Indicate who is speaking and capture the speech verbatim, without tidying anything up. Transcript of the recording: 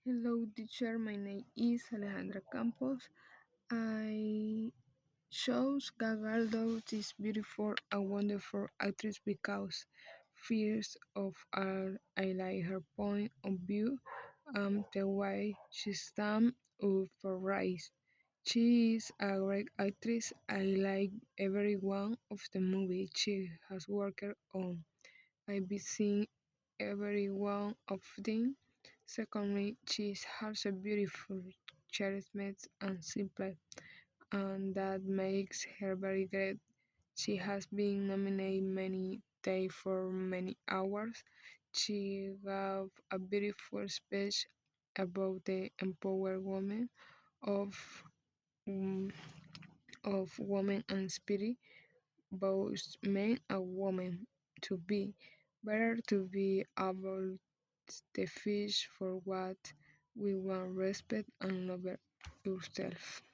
Speaker 1: Hello, teacher. My name is Alejandra Campos. I chose Gal Gadot is beautiful and wonderful actress because first of all, I like her point of view and the way she stands up for rights. She is a great actress. I like every one of the movies she has worked on. I've seen every one of them. Secondly, she has a beautiful, charismatic, and simple, and that makes her very great. She has been nominated many times for many awards. She gave a beautiful speech about the empowered women of um, of women and spirit, both men and women, to be better to be able the fish for what we want respect and love yourself.